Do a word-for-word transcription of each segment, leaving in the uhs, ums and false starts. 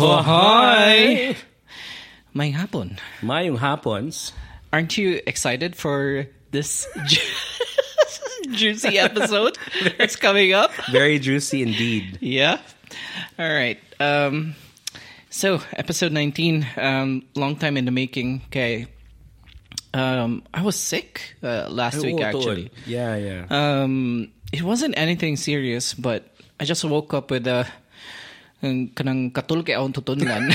Oh, hi! May hapon. Mayong hapons. Aren't you excited for this ju- juicy episode that's coming up? Very juicy indeed. Yeah. All right. Um, so, episode nineteen, um, long time in the making. Okay. Um, I was sick uh, last Ay, week, oo, actually. tuod. Yeah, yeah. Um, it wasn't anything serious, but I just woke up with a kanang katul kay akong tutunlan.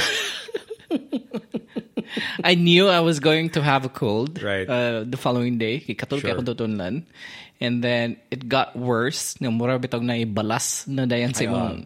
I knew I was going to have a cold Right. uh, the following day. Kay katul kay Sure. akong tutunlan. And then it got worse. Nga mura bitog na ibalas na dayan sa Ay, imong.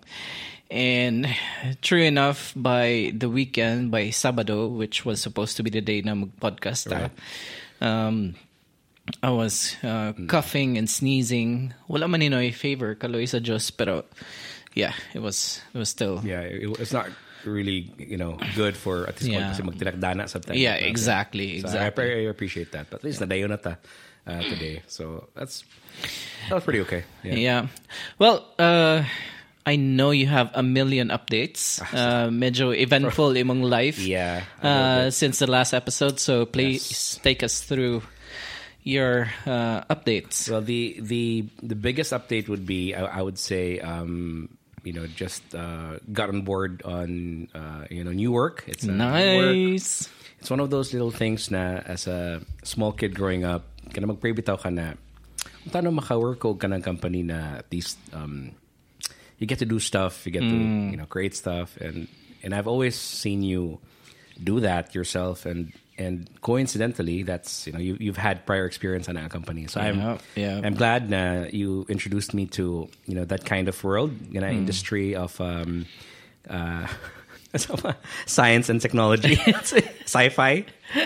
And true enough, by the weekend, by Sabado, which was supposed to be the day na mag-podcast, Right. um, I was uh, coughing and sneezing. Wala man inoy favor, kaloy sa Diyos, pero yeah, it was it was still Yeah, it, it's not really, you know, good for at this point Yeah. kasi magtinakdana sometimes. yeah, exactly, So exactly. I, I appreciate that. But at least nadayo na ta uh, today. So that's that was pretty okay. Yeah. Yeah. Well, uh, I know you have a million updates. Uh, medyo eventful imong life. Yeah, a little Uh, bit. since the last episode, so please Yes. take us through your uh, updates. Well, the the the biggest update would be I, I would say um, you know just uh, got on board on uh, you know new work. It's uh, new work. Nice. It's one of those little things na as a small kid growing up, kana mag-pray bitaw ka na kung paano maka-work ko ka ng company na at least um, you get to do stuff, you get to you know create stuff, and and I've always seen you do that yourself, and and coincidentally, that's you know you you've had prior experience on a company, so I'm Yeah, yeah. I'm glad na you introduced me to you know that kind of world, you know, Hmm. industry of um, uh, science and technology, sci-fi.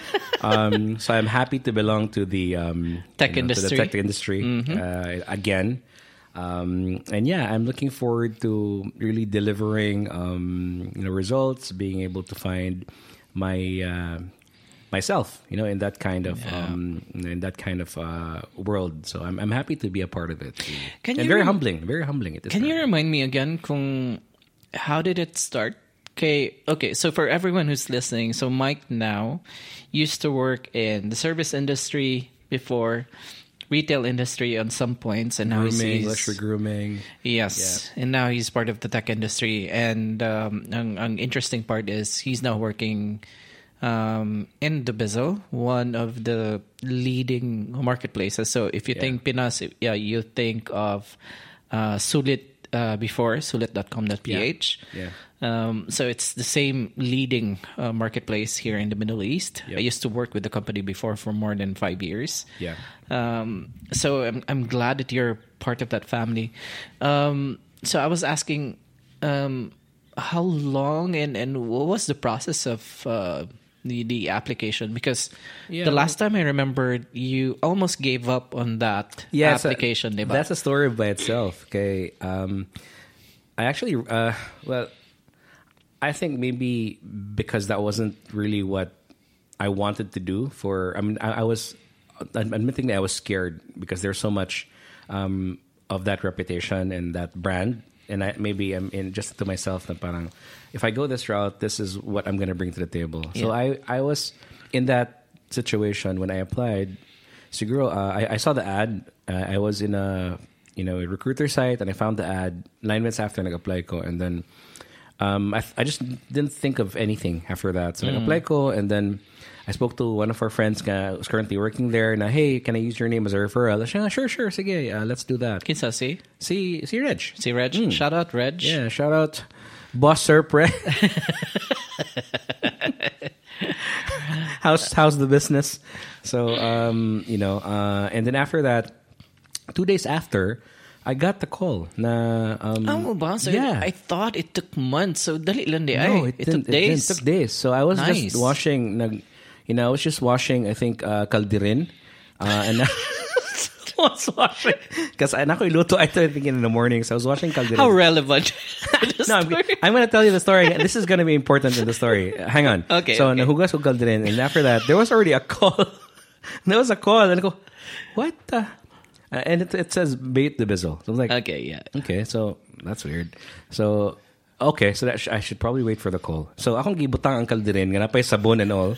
Um, so I'm happy to belong to the um, Tech you know, to the industry. tech industry uh, again. Um, and yeah, I'm looking forward to really delivering um, you know results, being able to find my uh, myself, you know, in that kind of Yeah. um, in that kind of uh, world. So I'm I'm happy to be a part of it. Can and you very rem- humbling, very humbling. At this Can you time. remind me again kung how did it start? Okay, okay. So for everyone who's listening, so Mike now used to work in the service industry before, retail industry on some points, and now grooming, he's luxury grooming? yes, and now he's part of the tech industry. And um, ang, ang interesting part is he's now working um, in the Bizzle, one of the leading marketplaces. So if you Yeah. think Pinas, yeah, you think of uh, Sulit uh, before sulit dot com dot p h. Yeah. Um, so it's the same leading uh, marketplace here in the Middle East. Yep. I used to work with the company before for more than five years. Yeah. Um, so I'm I'm glad that you're part of that family. Um, so I was asking, um, how long and, and what was the process of uh, the the application? Because Yeah, the last time I remembered, you almost gave up on that Yeah, it's a- application. diba? That's a story by itself. Okay, um, I actually, uh, well, I think maybe because that wasn't really what I wanted to do. For I mean, I, I was admitting that I was scared because there's so much um, of that reputation and that brand, and I maybe I'm in just to myself na parang if I go this route, this is what I'm going to bring to the table. So Yeah. I I was in that situation when I applied. Siguro, uh, I, I saw the ad. Uh, I was in a you know a recruiter site, and I found the ad nine minutes after nag-apply ko, and then um, I, I just didn't think of anything after that. So nag-apply ko, and then I spoke to one of our friends nga who's currently working there. Na hey, can I use your name as a referral? Siya, sure, sure, sige, uh, let's do that. Kinsa si? See, see, Reg. Si Reg? Shout out, Reg. Yeah, shout out, Boss Sir Pre. how's how's the business? So um, you know, uh, and then after that, two days after, I got the call. Na um, Oh, ba? So yeah. I thought it took months. So dali lang di no, ay. it, It, didn't, took days. It, didn't. It took days. So I was Nice. just washing. Nag, you know, I was just washing. I think uh, kaldirin, uh, and. I was washing because I nako iluto I thinking in the morning. So I was washing kaldirin. How relevant. No, I'm, I'm going to tell you the story. This is going to be important in the story. Hang on. Okay, So, okay. nahugas ko kaldirin, and after that, there was already a call. There was a call, and I go, what the? Uh, and it, it says bait the bizzle. So I was like, Okay, yeah. okay, so that's weird. So okay, so that sh- I should probably wait for the call. So akong gibutang ang kalderin, nga napay sabon and all.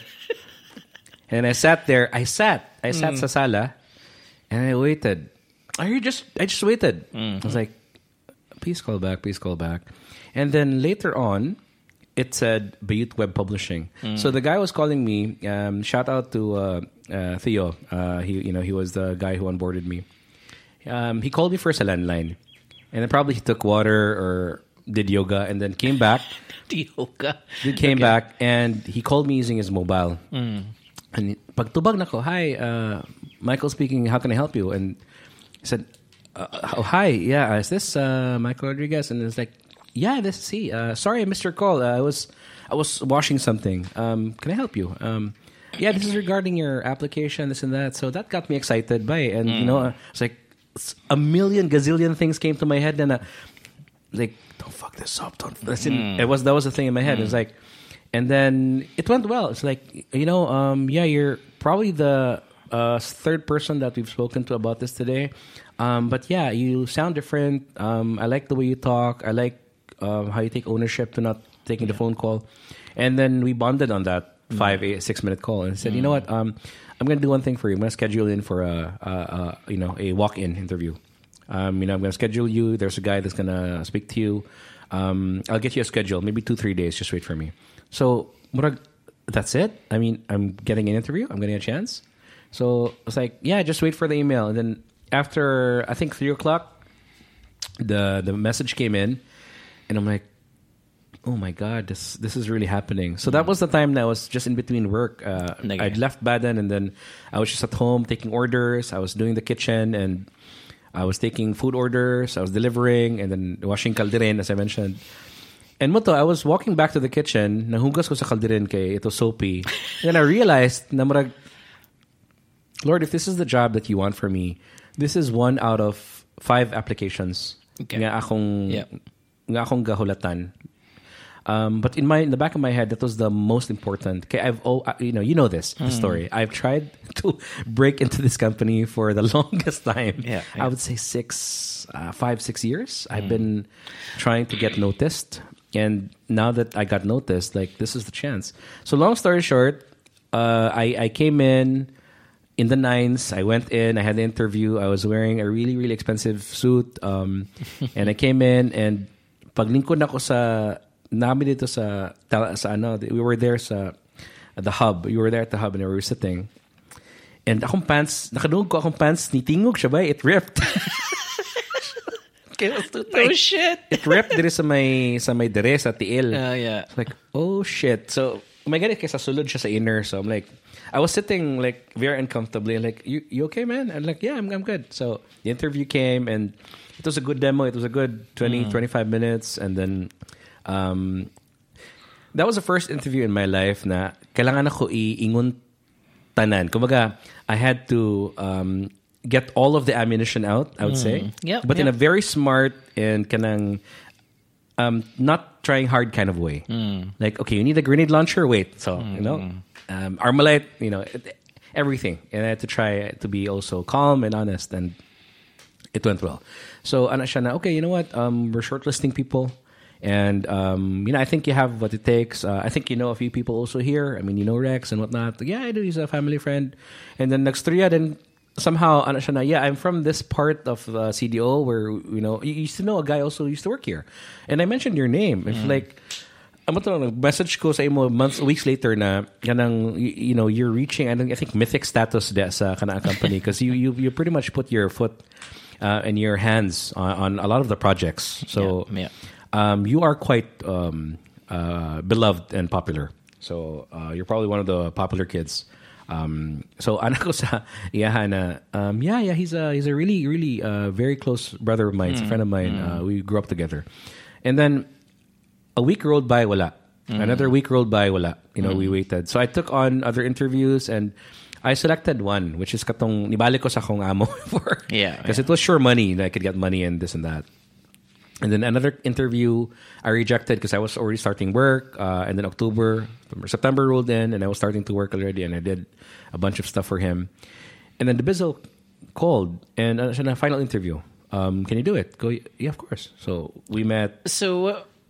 And I sat there. I sat. I sat Mm. sa sala, and I waited. I just, I just waited. Mm-hmm. I was like, please call back, please call back. And then later on, it said Bayut Web Publishing. Mm. So the guy was calling me. Um, shout out to uh, uh, Theo. Uh, he, you know, he was the guy who onboarded me. Um, he called me first a landline, and then probably he took water or did yoga, and then came back. Yoga. He came Okay. back, and he called me using his mobile. Mm. And pagtubag na ko, hi, uh, Michael speaking, how can I help you? And he said, uh, oh, hi, yeah, is this uh, Michael Rodriguez? And it's like, yeah, this is he. Uh, sorry, I missed your call. Uh, I was I was washing something. Um, can I help you? Um, yeah, this is regarding your application, this and that. So that got me excited. Bye. And, you know, uh, it's like a million gazillion things came to my head. And uh, like, don't fuck this up. Don't. That's in, It was, that was the thing in my head. It was like, and then it went well. It's like, you know, um, yeah, you're probably the uh, third person that we've spoken to about this today. Um, but yeah, you sound different. Um, I like the way you talk. I like um, how you take ownership to not taking the phone call. And then we bonded on that five, eight, six minute call and said, you know what, um, I'm going to do one thing for you. I'm going to schedule in for a, a, a you know, a walk-in interview. Um, you know, I'm going to schedule you. There's a guy that's going to speak to you. Um, I'll get you a schedule, maybe two, three days. Just wait for me. So, murag, that's it. I mean, I'm getting an interview. I'm getting a chance. So it's like, yeah, just wait for the email. And then after, I think three o'clock, the the message came in, and I'm like, oh my god, this this is really happening. So that was the time that I was just in between work. Uh, Okay. I'd left Baden, and then I was just at home taking orders. I was doing the kitchen, and I was taking food orders. I was delivering, and then washing kalderin, as I mentioned. And Moto, I was walking back to the kitchen, nahugas ko sa kalderin kay ito soapy. And then I realized, na murag, Lord, if this is the job that you want for me, this is one out of five applications Okay. nga akong, Yep. nga akong gahulatan. Um, but in my in the back of my head, that was the most important. Kay I've oh, uh, you know you know this the story. I've tried to break into this company for the longest time. Yeah, yeah. I would say six, uh, five, six years. I've been trying to get noticed, and now that I got noticed, like this is the chance. So long story short, uh, I I came in in the nines. I went in. I had the interview. I was wearing a really really expensive suit, um, and I came in and paglingkod ako sa namin dito sa, sa ano, we were there sa at the hub. We were there at the hub and we were sitting. And akong pants, nakadungog ko akong pants, nitingog siya ba? It ripped. Kaya was too Oh tight. shit. It ripped dire sa may, sa may dire, sa tiil. Uh, yeah. Like, oh shit. So, oh my God, kaya sa sulod siya sa inner. So I'm like, I was sitting like very uncomfortably. Like, you you okay, man? I'm like, yeah, I'm, I'm good. So the interview came and it was a good demo. It was a good twenty, twenty-five minutes. And then, Um, that was the first interview in my life na kailangan ako iingon tanan. Kumbaga, I had to um, get all of the ammunition out, I would say. Yep, but in a yep. very smart and kanang um, not trying hard kind of way. Like, okay, you need a grenade launcher? Wait. So, you know, um, Armalite, you know, it- everything. And I had to try to be also calm and honest, and it went well. So, ano siya na, okay, you know what? Um, we're shortlisting people. And, um, you know, I think you have what it takes. Uh, I think you know a few people also here. I mean, you know Rex and whatnot. Yeah, I do. He's a family friend. And then next three, then somehow, ano siya na, yeah, I'm from this part of uh, C D O where, you know, you used to know a guy also who used to work here. And I mentioned your name. It's like, ano to, message ko sa imo months, weeks later na, kanang, you, you know, you're reaching, I think, I think mythic status de sa kanang company because you, you, you pretty much put your foot uh, and your hands on, on a lot of the projects. So, Yeah, yeah. Um, you are quite um, uh, beloved and popular. So uh, you're probably one of the popular kids. Um, so anak ko sa iyahan na, um, yeah, yeah, he's a he's a really really uh, very close brother of mine. He's a friend of mine. Uh, we grew up together. And then a week rolled by, wala. Another week rolled by, wala. You know, we waited. So I took on other interviews and I selected one, which is katong nibalik ko sa akong amo for. Yeah, Because yeah. it was sure money that I could get money and this and that. And then another interview I rejected because I was already starting work. Uh, and then October, September rolled in and I was starting to work already. And I did a bunch of stuff for him. And then the Bizzle called and uh, siya na, final interview. Um, can you do it? Go, yeah, of course. So we met. So, uh,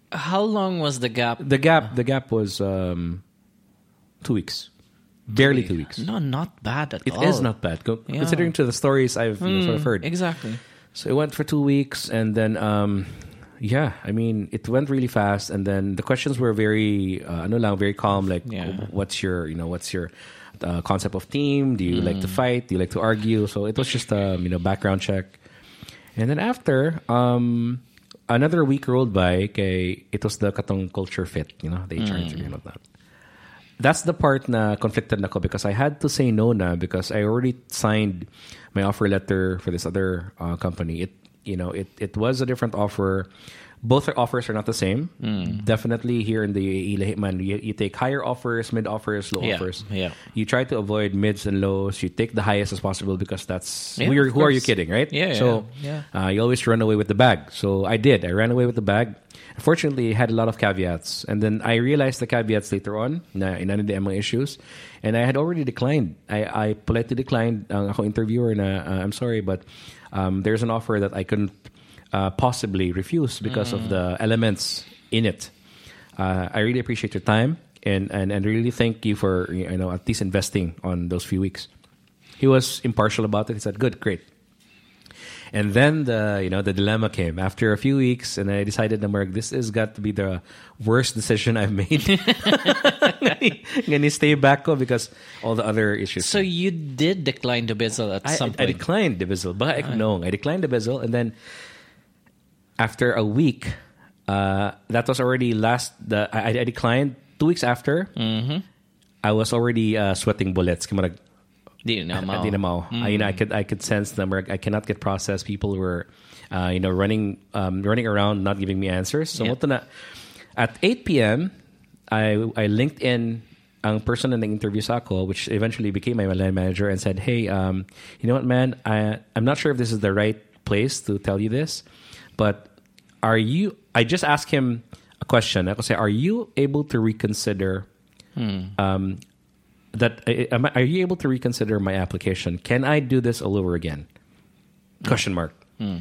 How long was the gap? The gap, the gap was um, two weeks, barely two weeks. No, not bad at It all. is not bad, co- Yeah. considering to the stories I've you know, sort of heard. Exactly. So it went for two weeks, and then um, yeah, I mean, it went really fast, and then the questions were very, uh, ano lang, very calm. Like, Yeah. what's your, you know, what's your uh, concept of team? Do you like to fight? Do you like to argue? So it was just um, you know, background check, and then after um. Another week rolled by, kay, it was the katong culture fit, you know, the H R interview and all that. That's the part na conflicted na ko because I had to say no na because I already signed my offer letter for this other uh, company. It, you know, it, it was a different offer. Both offers are not the same. Mm. Definitely here in the U A E, man, you, you take higher offers, mid offers, low Yeah, offers. yeah. You try to avoid mids and lows. You take the highest as possible because that's Yeah, who, you're, of who are you course. kidding, right? Yeah, So yeah, Uh, you always run away with the bag. So I did. I ran away with the bag. Unfortunately, it had a lot of caveats. And then I realized the caveats later on na inanid mga issues. And I had already declined. I, I politely declined ang ako interviewer na uh, I'm sorry, but um, there's an offer that I couldn't uh, possibly refuse because of the elements in it. Uh, I really appreciate your time and, and, and really thank you for you know at least investing on those few weeks. He was impartial about it. He said, good, great. And then the you know the dilemma came after a few weeks, and I decided, Mark, this has got to be the worst decision I've made. Gonna stay back ko because all the other issues. So you did decline the Bizzle at I, some I, I point. declined the Bizzle, but I, no, I declined the Bizzle, and then after a week, uh, that was already last. The I, I declined two weeks after. Mm-hmm. I was already uh, sweating bullets. Kumarag, Di na mao. Di na mao. I, you know, I could I could sense them. Where I cannot get processed. People were, uh, you know, running um, running around, not giving me answers. So Yeah. what na, at eight p.m. I I linked in ang person na nag-interview sa ako, which eventually became my line manager, and said, "Hey, um, you know what, man? I I'm not sure if this is the right place to tell you this, but are you?" I just asked him a question. I say, "Are you able to reconsider?" Hmm. Um, that uh, am I- are you able to reconsider my application? Can I do this all over again? Question mark. Hmm.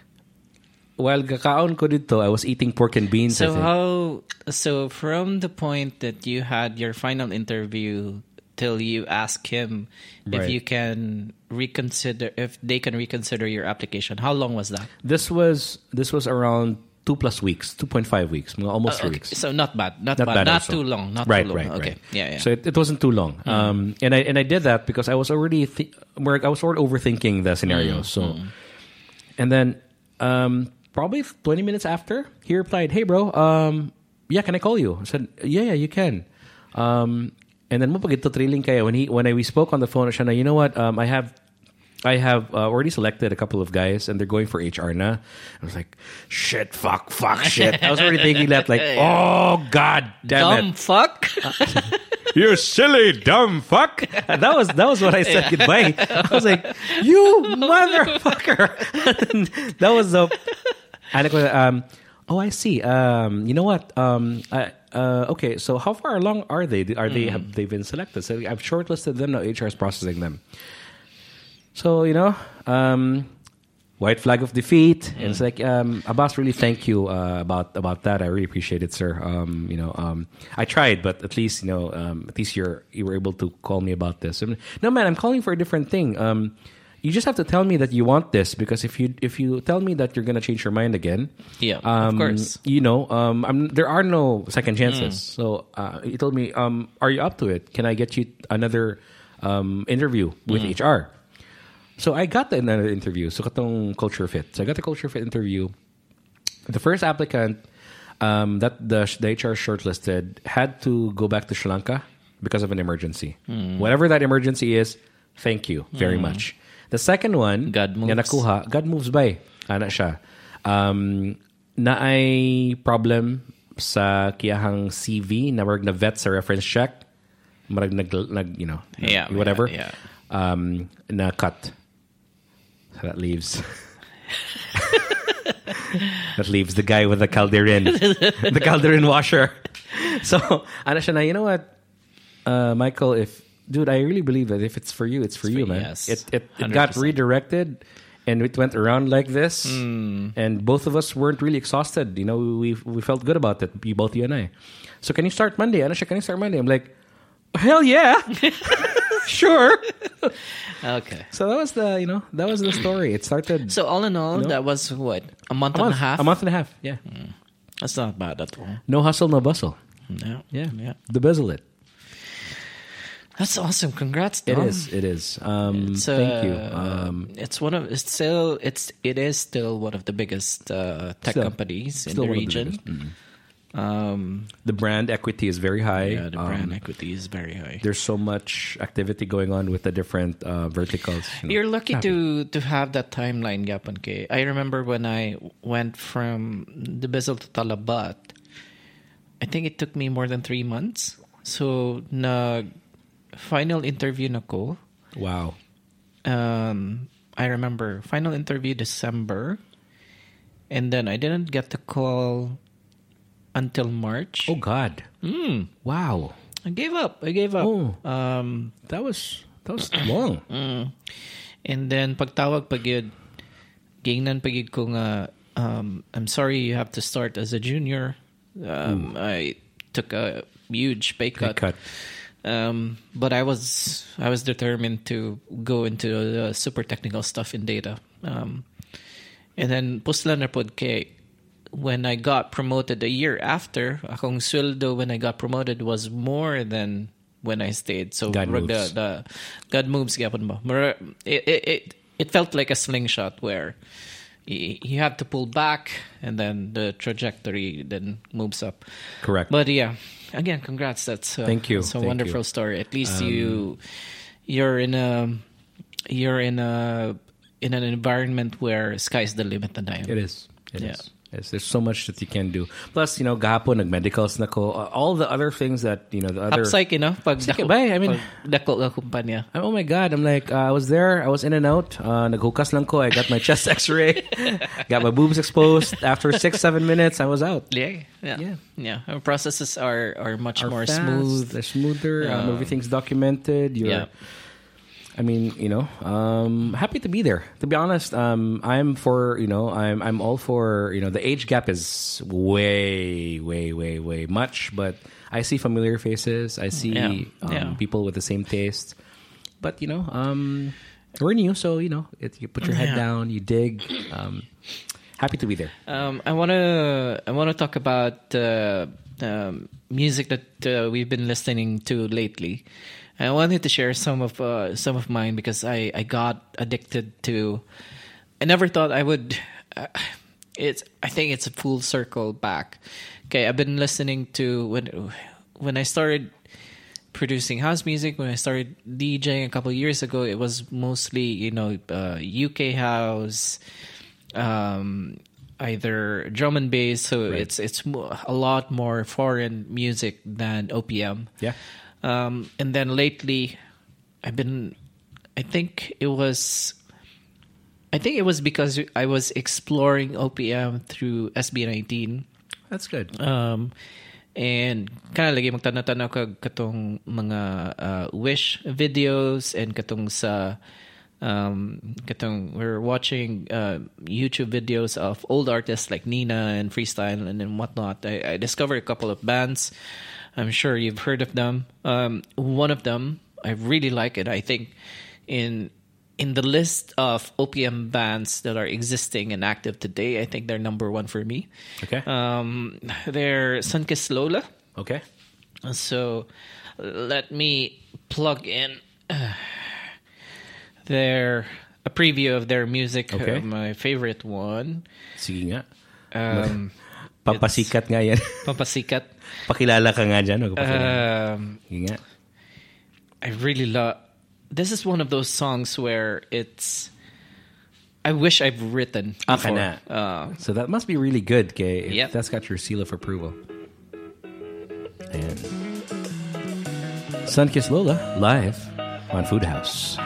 While kakaon ko dito, I was eating pork and beans. I So think. how? So from the point that you had your final interview till you ask him if Right. you can reconsider, if they can reconsider your application, how long was that? This was this was around two plus weeks, two point five weeks, mga almost three Okay, weeks. so not bad, not, Not bad, bad not also. too long, not right, too long. right, okay, right. yeah, yeah. So it, it wasn't too long, um, and I and I did that because I was already th- where I was sort of overthinking the scenario. So, and then um, probably twenty minutes after, he replied, "Hey, bro, um, yeah, can I call you?" I said, "Yeah, yeah, you can." Um, and then mo pag ito thrilling kaya when he when I we spoke on the phone, siya na, you know what? Um, I have. I have uh, already selected a couple of guys, and they're going for H R na. I was like, shit, fuck, fuck, shit. I was already thinking that, like, oh, god damn Dumb it. fuck. You silly dumb fuck. And that was that was what I said goodbye. I was like, you motherfucker. That was the. And I go, um, oh, I see. Um, you know what? Um, I, uh, okay, so how far along are they? Are they have they been selected? So I've shortlisted them. Now H R is processing them. So you know, um, white flag of defeat. And it's like, um, Abbas, really thank you uh, about about that. I really appreciate it, sir. Um, you know, um, I tried, but at least you know, um, at least you're you were able to call me about this. I mean, no, man, I'm calling for a different thing. Um, you just have to tell me that you want this, because if you if you tell me that you're gonna change your mind again, Yeah, of um, course. you know, um, I'm, there are no second chances. So uh, he told me, um, are you up to it? Can I get you another um, interview with H R? So I got the another interview. So katong culture fit. So I got the culture fit interview. The first applicant um, that the, the H R shortlisted had to go back to Sri Lanka because of an emergency. Whatever that emergency is, thank you very much. The second one, God moves. nga nakuha, God moves by. Ana siya. Um, na ay problem sa kiyahang C V na marag na vet sa reference check. Marag nag, nag you know, Yeah, whatever. yeah, Um, na cut. So that leaves that leaves the guy with the calderin, the calderin washer. So, ano siya na, you know what, uh, Michael, if dude, I really believe that if it's for you, it's for It's you, for- man. yes. It it, it one hundred got percent. redirected, and it went around like this, mm. and both of us weren't really exhausted. You know, we we felt good about it. Both you and I. So can you start Monday? Ano siya, can you start Monday? I'm like, hell yeah, sure. Okay. So that was the you know that was the story. It started. So all in all, you know, that was what a month a and month, a half. A month and a half. Yeah. Mm. That's not bad at all. No hustle, no bustle. No. Yeah. Yeah. The bezel it. That's awesome. Congrats, Dom. It is. It is. Um, it's, uh, thank you. Um, it's one of it's still it's it is still one of the biggest uh, tech still, companies in still the one of region. the biggest. Mm. Um, the brand equity is very high. Yeah, the brand um, equity is very high. There's so much activity going on with the different uh, verticals. You know. You're lucky to to have that timeline, Gapon K. I remember when I went from the Bezel to Talabat. I think it took me more than three months. So na final interview na ko. Wow. Um, I remember final interview December, and then I didn't get the call until March. Oh God! Mm. Wow! I gave up. I gave up. Oh, um, that was that was long. Mm. And then pagtawag pagid, gingnan pagid ko nga. Um, I'm sorry, you have to start as a junior. Um, I took a huge pay cut. Pay cut. Um, but I was I was determined to go into the super technical stuff in data. Um, and then puslan na pod kay. When I got promoted a year after, akong sweldo when I got promoted was more than when I stayed. So God the, moves. the God moves gyapon ba. It, it it it felt like a slingshot where you, you have to pull back and then the trajectory then moves up. Correct. But yeah, again, congrats. That's uh, thank you. It's a Thank wonderful you. story. At least Um, you you're in a you're in a in an environment where sky's the limit na tayo. It is. It Yeah. is. Yes, there's so much that you can do. Plus, you know, gahapon nag-medicals na ko. Uh, all the other things that, you know, the other... Upside, you know? Pag Sige, dako, bye. I mean... pag dako ka kumpanya. Oh my God. I'm like, uh, I was there. I was in and out. Uh, naghukas lang ko. I got my chest x-ray. Got my boobs exposed. After six, seven minutes, I was out. Yeah. Yeah. Yeah. Yeah. Our processes are, are much Are more fast, smooth. They're smoother. Um, Um, everything's documented. You're... Yeah. I mean, you know, um, happy to be there. To be honest, um, I'm for, you know, I'm I'm all for, you know, the age gap is way, way, way, way much. But I see familiar faces. I see Yeah. Um, Yeah. people with the same taste. But, you know, um, we're new. So, you know, it, you put your head Yeah. down, you dig. Um, happy to be there. Um, I wanna I wanna talk about uh, um, music that uh, we've been listening to lately. I wanted to share some of uh, some of mine because I, I got addicted to. I never thought I would. Uh, it's I think it's a full circle back. Okay, I've been listening to when when I started producing house music. When I started DJing a couple of years ago, it was mostly you know uh, U K house. Um, either drum and bass, so Right. it's it's mo- a lot more foreign music than O P M. Yeah. Um, and then lately, I've been. I think it was. I think it was because I was exploring O P M through S B nineteen. That's good. Um, and kind of lagi magtanaw-tanaw ka katong mga uh, Wish videos and katong sa um katong we're watching uh, YouTube videos of old artists like Nina and Freestyle and, and whatnot. I, I discovered a couple of bands. I'm sure you've heard of them. Um, one of them I really like it. I think in in the list of O P M bands that are existing and active today, I think they're number one for me. Okay. Um, they're Sunkist Lola. Okay. So let me plug in uh, their a preview of their music. Okay. Uh, my favorite one. Sige nga. Um, Papasikat nga yan. Papasikat. Pakilala ka nga dyan. Pakilala. Um, Sige nga. I really love. This is one of those songs where it's. I wish I've written. Ah, before. kana. Uh, So that must be really good, okay? If Yep. that's got your seal of approval. And Sunkist Lola live on Food House.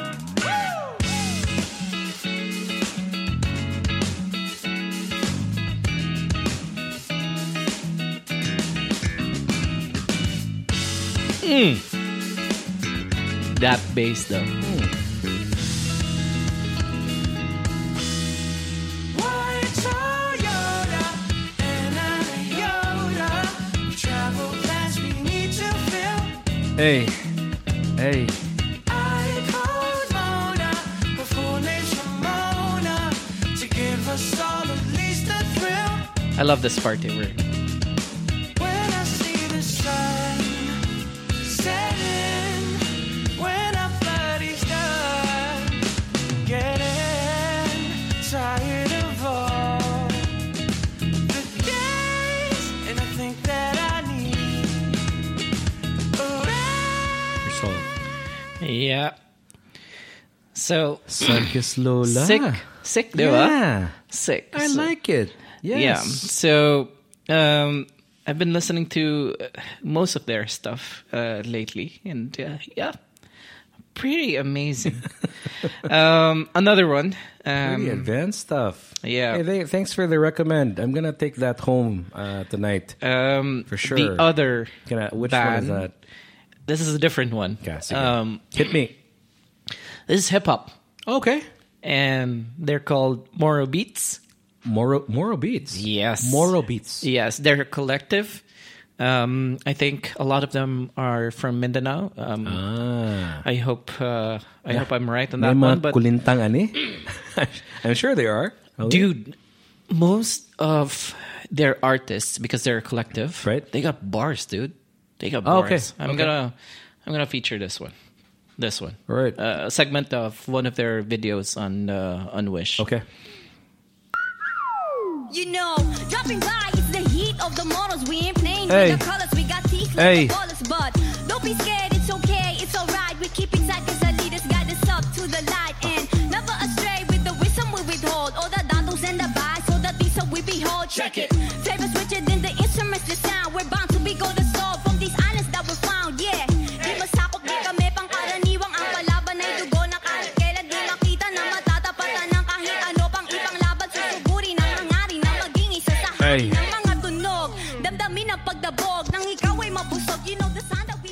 mm. That bass though. Hey, hey. I called Mona, her full name's Ramona, to give us all at least a thrill. I love this part too. Where When I see the sun setting, when our body's done getting tired of all the days, and I think that I need a rest. So, yeah. So Sun-Kissed Lola. sick, sick, di ba? Yeah. Sick. I So- like it. Yes. Yeah. So um, I've been listening to uh, most of their stuff uh, lately, and uh, yeah, pretty amazing. um, another one. Pretty Um, advanced stuff. yeah. Hey, they, thanks for the recommend. I'm gonna take that home uh, tonight. um, For sure. The other Gonna, which band. one is that? This is a different one. Yeah, sige. Um, Hit me. this is hip hop, Okay. and they're called Moro Beats. Moro Moro Beats. Yes. Moro Beats. Yes, they're a collective. Um, I think a lot of them are from Mindanao. Um, Ah. I hope uh, I hope I'm right on that May one. mga But kulintang ani? I'm sure they are. Okay. dude, most of their artists, because they're a collective, Right. They got bars, dude. They got Oh, bars. okay. I'm Okay. gonna I'm gonna feature this one, this one, Right. Uh, a segment of one of their videos on uh, on Wish. Okay. You know, dropping by is the heat of the models. We ain't playing Hey. with the colors. We got teeth Hey. like the ballers, but don't be scared. It's okay. It's alright. We keep it tight 'cause the leaders guide us up to the light and never astray with the wisdom we withhold. All the datos and the buys, so the these we behold. Check it. Flavors richer than the instruments, the sound. We're bound to be golden soul from these islands that we found. Yeah. Di masapok, di kami pangkaraniwang ang palaban ay dugo na kahit kailan di makita na matatapatan ng kahit ano pang ibang laban. Susuguri ng hangarin na maging isa sa Hey. hangin ng mga tunog. Damdamin ang pagdabog nang ikaw ay mabusog. You know the sound that we...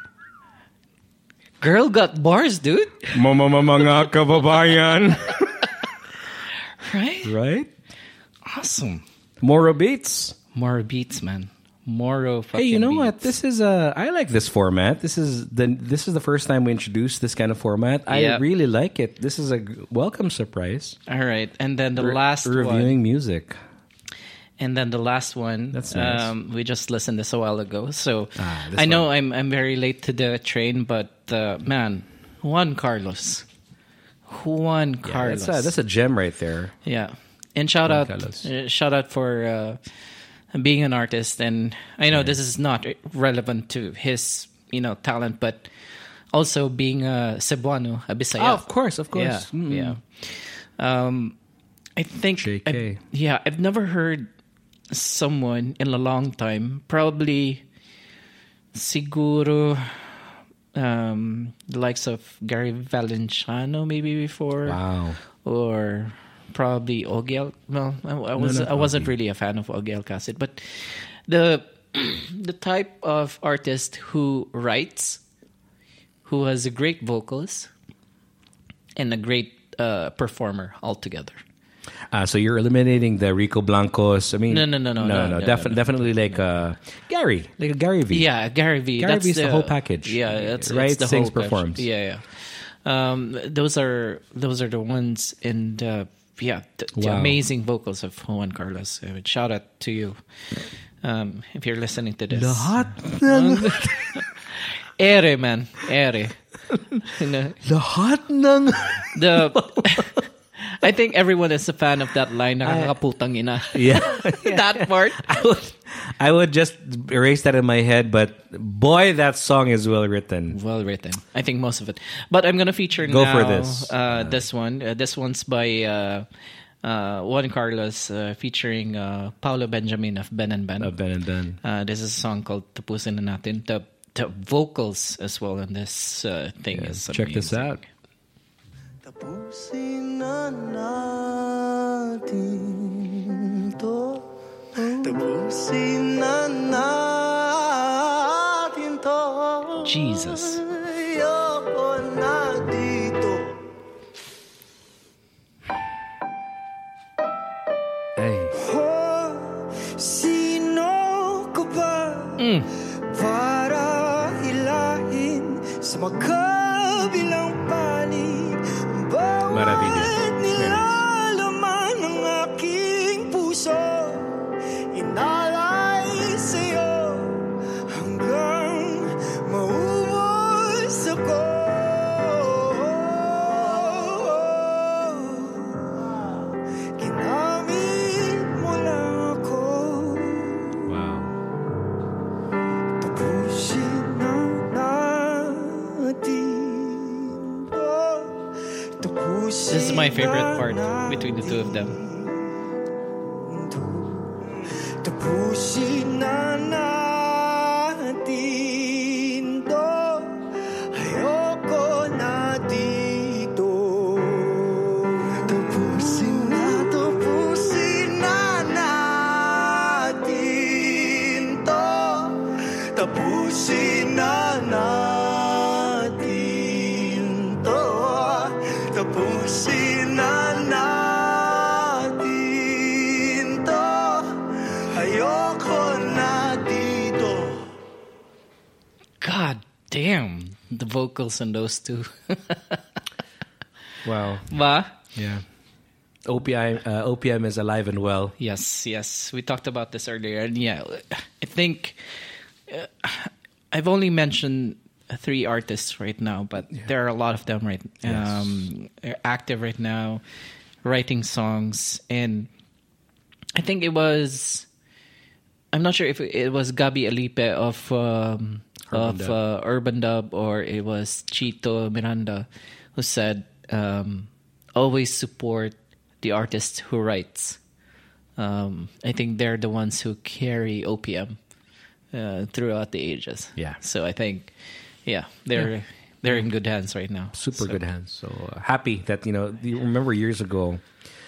Girl got bars, dude. Mama mga kababayan. Right? Right? Awesome. Moro Beats. Moro Beats, man. Moro fucking Hey, you know beats. what? This is uh I like this format. This is the this is the first time we introduced this kind of format. I Yeah. really like it. This is a g- welcome surprise. All right, and then the Re- last one, reviewing music. and then the last one. That's nice. Um, we just listened this a while ago, so Ah, this I know I'm I'm very late to the train, but uh, man, Juan Carlos, Juan Yeah, Carlos, that's a, that's a gem right there. yeah. And shout Juan out, Carlos. uh, shout out for uh, being an artist. And I know this is not relevant to his, you know, talent, but also being a Cebuano, a Bisaya. Oh, of course, of Yeah, course. Mm. yeah. Um, I think, J K. I've- yeah, I've never heard someone in a long time. Probably, siguro, um, the likes of Gary Valenciano maybe before, Wow. or probably Ogiel. Well, I, I was no, I wasn't really a fan of Ogiel Cassett, but the the type of artist who writes, who has a great vocals, and a great uh, performer altogether. Uh, so you're eliminating the Rico Blancos. I mean, No, no, no, no, no, no, no, defi- no, no. definitely like uh, Gary, like a Gary V. Yeah, Gary V. Gary that's V's the whole package. Yeah, that's Writes, it's the sings, whole package. performs. Yeah, yeah. Um, those are those are the ones, and uh, yeah, the, the Wow. amazing vocals of Juan Carlos. Uh, shout out to you um, if you're listening to this. Lahat ng Ere, man, ere. You know, lahat ng the I think everyone is a fan of that line. Nakakaputang ina. yeah. That part. I would, I would just erase that in my head, but boy, that song is well written. Well written. I think most of it. But I'm gonna feature Go now, for this. Uh, this one. Uh, this one's by uh, uh, Juan Carlos, uh, featuring uh, Paulo Benjamin of Ben and Ben. Uh, Ben and Ben. Uh, this is a song called Tapusin na Natin. The the vocals as well in this uh, thing Yeah, is check this amazing. out. Tapusin na natin to. Tapusin na natin to. Jesus. Ayoko na dito. Hey. Oh, sino ka ba? Mm. Para hilahin sa magkabilang panig. Maravilha. Bawat nilalaman ng aking puso, inalay sa'yo hanggang maubos ako. Ginamit mo lang ako. Wow. Tapusin na natin to. Tapusin This is my favorite na part between the two of them. to. Tapusin na natin to. Ayoko na dito. Tapusin na, tapusin na natin to. Tapusin na natin to. Tapusin na natin to. Ayoko na dito. God damn, the vocals on those two. Wow. Ba? Yeah. O P I, uh, O P M is alive and well. Yes, yes. We talked about this earlier. And yeah, I think uh, I've only mentioned three artists right now, but there are a lot of them right Yes. um active right now, writing songs. And I think it was, I'm not sure if it was Gabi Alipe of um, Urban of Dub. uh, Urban Dub, or it was Chito Miranda who said, um, always support the artist who writes. Um, I think they're the ones who carry O P M uh, throughout the ages. Yeah. So I think, yeah, they're they're in good hands right now. Super So- good hands. So uh, happy that, you know, you remember years ago,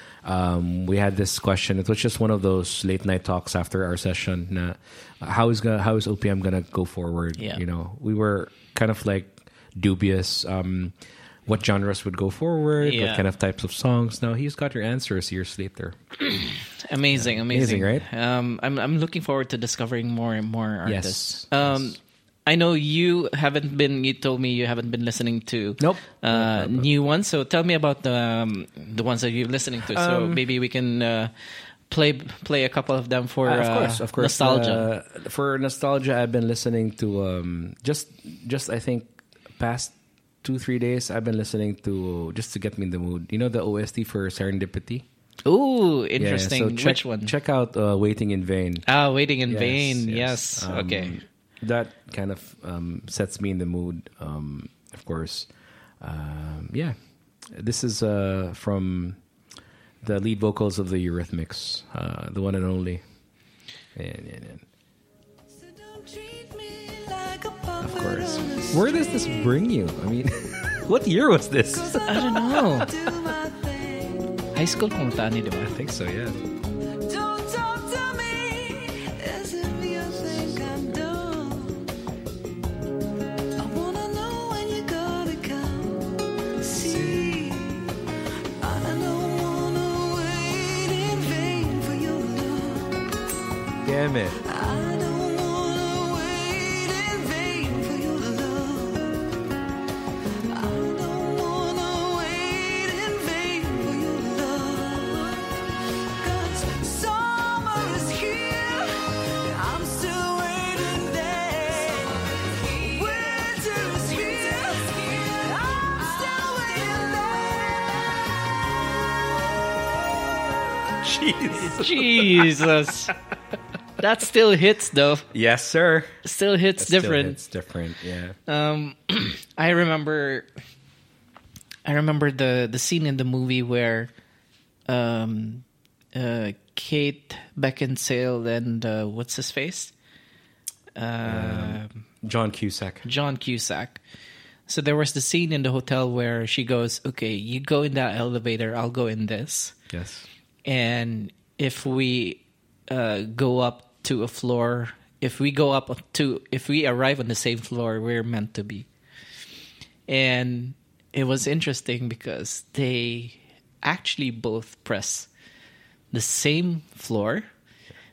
um, we had this question. It was just one of those late night talks after our session. Na, how is gonna, how is O P M gonna go forward? Yeah. You know, we were kind of like dubious. Um, what genres would go forward? Yeah. What kind of types of songs? Now he's got your answers years later. Amazing, amazing, Amazing, right? Um, I'm I'm looking forward to discovering more and more artists. Yes, Um, yes. I know you haven't been. You told me you haven't been listening to Nope. uh, Nope, nope, nope. new ones. So tell me about the um, the ones that you're listening to. So Um, maybe we can uh, play play a couple of them for Uh, of uh, course, of course. nostalgia. Uh, for nostalgia, I've been listening to um, just, just I think, past two three days. I've been listening to just to get me in the mood. You know the O S T for Serendipity. Ooh, Yeah, interesting. so check, Which one? Check out uh, Waiting in Vain. Ah, Waiting in Yes, Vain. yes. Yes. Um, Okay. That kind of um, sets me in the mood. Um, of course, um, yeah. This is uh, from the lead vocals of the Eurythmics, uh, the one and only. And, and, and. So don't treat me like a Of puppet course. on a Where does this bring you? I mean, what year was this? I don't know. do my thing. High school pumunta ni, di ba? I think so, yeah. Don't talk to me as if you think I'm dumb. I wanna know when you gotta come. See, I don't wanna wait in vain for your love. Damn it. I don't wanna wait in vain for your love. I don't wanna wait in vain for your love. 'Cause summer is here, I'm still waiting there. Winter is here, I'm still waiting there. Jeez. Jesus. That still hits though. Yes, sir. Still hits different. It's different, yeah. Um, I remember, I remember the the scene in the movie where, um, uh, Kate Beckinsale and uh, what's his face, uh, John Cusack. John Cusack. So there was the scene in the hotel where she goes, "Okay, you go in that elevator, I'll go in this, Yes. and if we uh, go up to a floor, if we go up to, if we arrive on the same floor, we're meant to be." And it was interesting because they actually both press the same floor,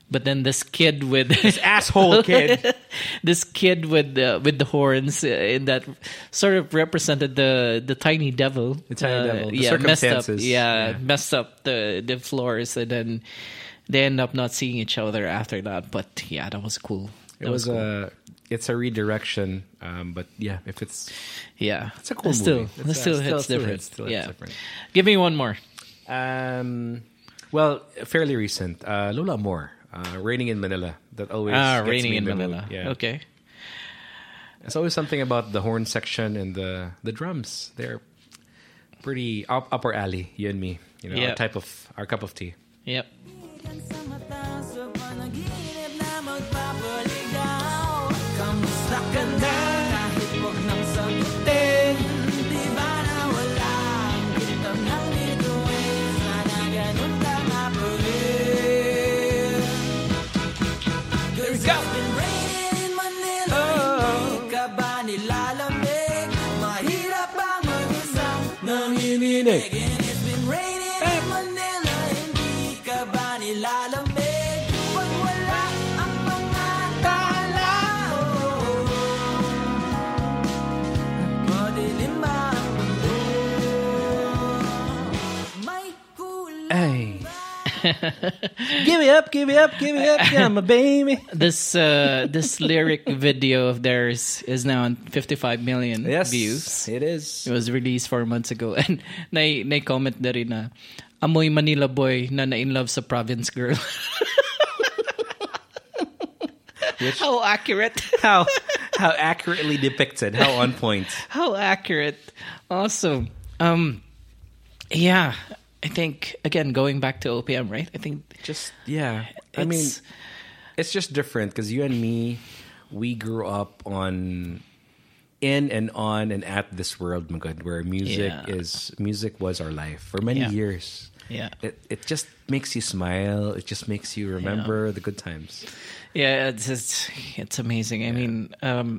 But then this kid with Asshole kid. this kid with the with the horns uh, in that sort of represented the the tiny devil. The tiny devil. The yeah, messed up. circumstances. Yeah, Yeah. messed up the the floors, and then they end up not seeing each other after that. But yeah, that was cool. It That was cool. a. It's a redirection, um, but yeah, if it's yeah, it's a cool It still, movie. it It's, uh, still still- hits still different. hits- still hits yeah, different. give me one more. um, well, fairly recent. Uh, Lola Moore, uh, Raining in Manila. That always Ah, gets Raining me in the Manila. mood. Yeah, Okay. It's always something about the horn section and the the drums. They're pretty up, upper alley. You and me, you know, Yeah. our type of our cup of tea. Yep. Sa mata sa panaginip na magpapaligaw. Kamusta ka na? Kahit huwag nang sagutin. Di ba nawala ang kitang ng bituin? Sana ganun ka nga pa rin. 'Cause it's been raining in Manila. Hindi ka ba nilalamig? Mahirap bang mag-isang nanginginig? And it's been raining in Manila. Hindi ka ba nilalamig? Pag wala ang mga tao. Madilim ang mundo. May kulang. Hey, give me up, give me up, give me up, yeah, my baby. This uh, this lyric video of theirs is now on fifty-five million Yes, views. it is. It was released four months ago, and na na comment na rin na amoy Manila boy na na in love sa province girl. How accurate! How how accurately depicted? How on point? How accurate! Awesome. Um, yeah, I think again going back to O P M, right? I think Just yeah. I mean, it's- it's just different because you and me, we grew up on in and on and at this world, my God, where music Yeah. is music was our life for many Yeah. years. Yeah. It it just makes you smile. It just makes you remember the good times. Yeah, it's it's, it's amazing. I mean, um,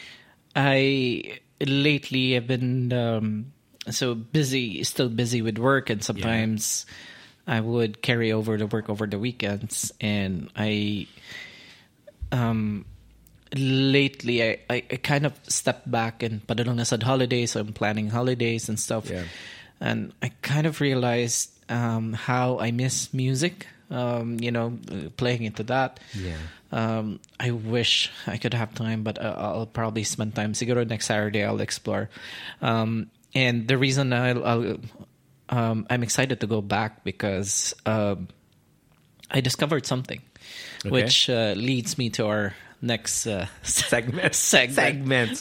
I lately have been um, so busy, still busy with work, and sometimes I would carry over the work over the weekends. And I, um, lately I, I, I kind of stepped back and padulong na sad holidays. So I'm planning holidays and stuff, Yeah. and I kind of realized um, how I miss music. Um, you know, uh, playing into that. Yeah. Um, I wish I could have time, but uh, I'll probably spend time. Siguro next Saturday I'll explore. Um, and the reason I'll, I'll um, I'm excited to go back because um, I discovered something, Okay. which uh, leads me to our next uh, Segment. segment. Segment.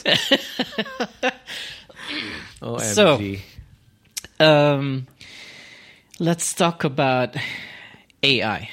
O M G. So- Um, let's talk about A I.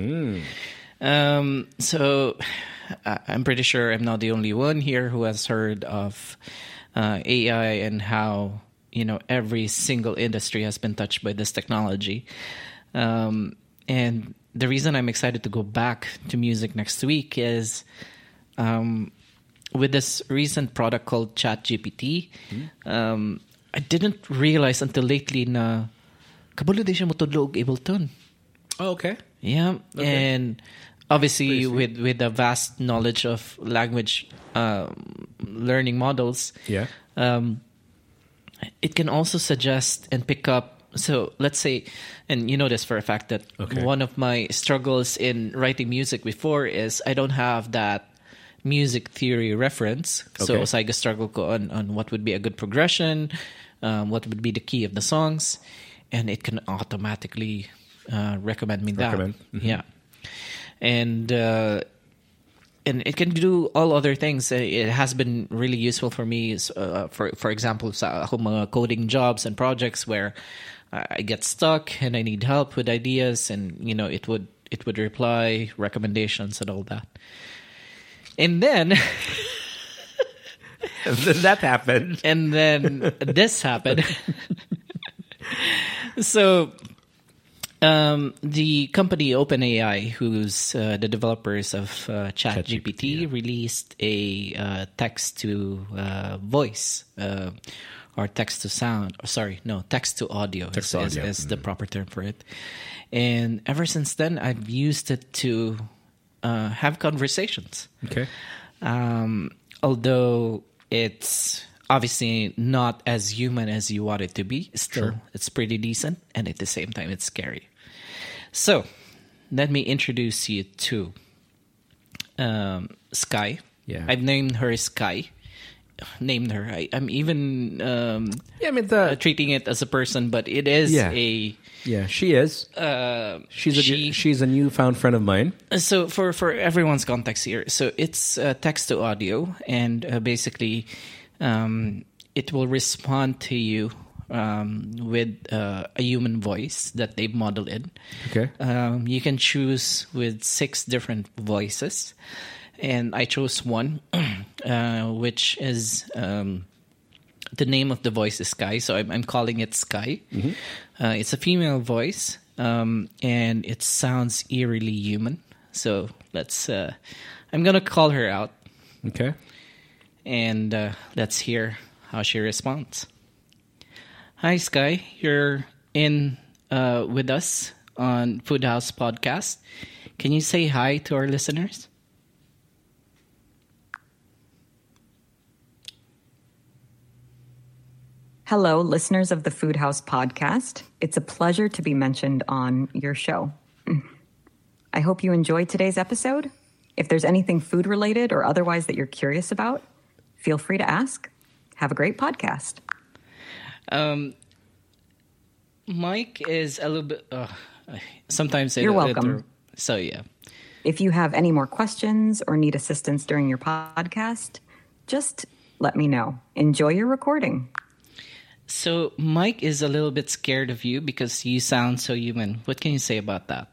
Um, so I- I'm pretty sure I'm not the only one here who has heard of uh, A I and how, you know, every single industry has been touched by this technology. Um, and the reason I'm excited to go back to music next week is um, with this recent product called ChatGPT. Um, I didn't realize until lately na kabalo din siya motudlo og Ableton. Oh, okay. Yeah, and obviously with with a vast knowledge of language um, learning models, Yeah. um, it can also suggest and pick up. So let's say, and you know this for a fact that Okay. one of my struggles in writing music before is I don't have that music theory reference. So Okay. sa struggle ko on, on what would be a good progression, um, what would be the key of the songs, and it can automatically uh, recommend me that. Recommend. Mhm. Yeah, and uh, and it can do all other things. Uh, It has been really useful for me. Uh, for for example, sa ako mga coding jobs and projects where I get stuck and I need help with ideas, and you know it would it would reply recommendations and all that. And then That happened. and then this happened. So um, the company OpenAI, who's uh, the developers of uh, ChatGPT, ChatGPT, yeah. released a uh, text to uh, voice uh, or text to sound. Or sorry, no, text to audio Text is, to is, audio. is the proper term for it. And ever since then, I've used it to uh, have conversations. Okay. Um, although it's obviously not as human as you want it to be, still Sure. it's pretty decent, and at the same time, it's scary. So, let me introduce you to um, Sky. Yeah. I've named her Sky. Named her. I, I'm even um, Yeah, I mean uh, the treating it as a person, but it is Yeah. a. yeah she is. Uh, She's a she- she's a newfound friend of mine. So for, for everyone's context here, so it's uh, text to audio, and uh, basically um, it will respond to you um, with uh, a human voice that they've modeled in. Okay. Um, you can choose with six different voices, and I chose one, uh, which is um, the name of the voice is Sky, so I'm, I'm calling it Sky. Uh, it's a female voice, um, and it sounds eerily human. So let's. Uh, I'm gonna call her out, Okay. and uh, let's hear how she responds. Hi, Sky. You're in uh, with us on Food House Podcast. Can you say hi to our listeners? Hello, listeners of the Food House Podcast. It's a pleasure to be mentioned on your show. I hope you enjoyed today's episode. If there's anything food related or otherwise that you're curious about, feel free to ask. Have a great podcast. Um, Mike is a little bit. Uh, sometimes You're it- welcome. it- so yeah. If you have any more questions or need assistance during your podcast, just let me know. Enjoy your recording. So Mike is a little bit scared of you because you sound so human. What can you say about that?